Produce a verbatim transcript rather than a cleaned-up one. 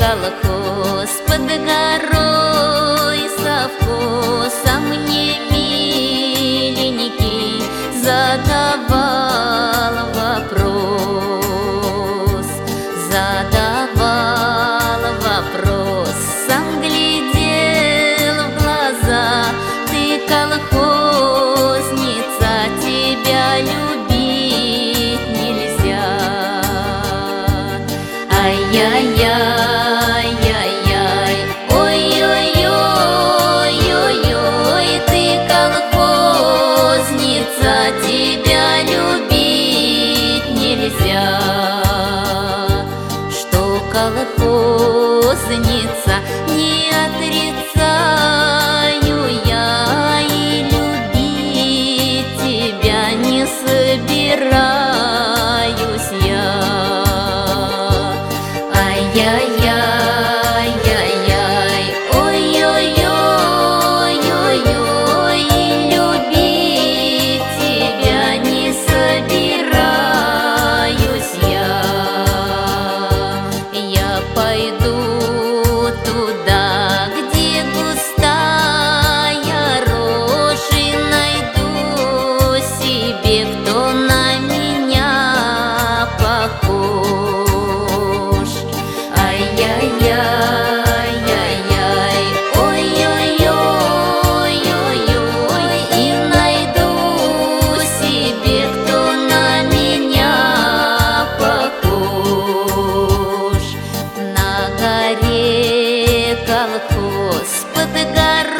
колхоз под горой, совхозом мне миленький задавал вопрос, задавал вопрос, сам глядел в глаза: ты колхозница, тебя любить нельзя. Ай-яй-яй, ай-яй, ой-ой-ой-ой-ой, ты колхозница, тебя любить нельзя. Что колхозница, не отрицаю я, и любить тебя не собираюсь я. Ай-яй-яй-яй-яй, ой-ой-ой-ой-ой, любить тебя не собираюсь я. Я пойду туда, где густая рожь, и найду себе, кто на меня похож. Ай-яй-яй-яй-яй, ой-ой-ой-ой-ой, и найду себе, кто на меня похож. На горе колхоз под горой,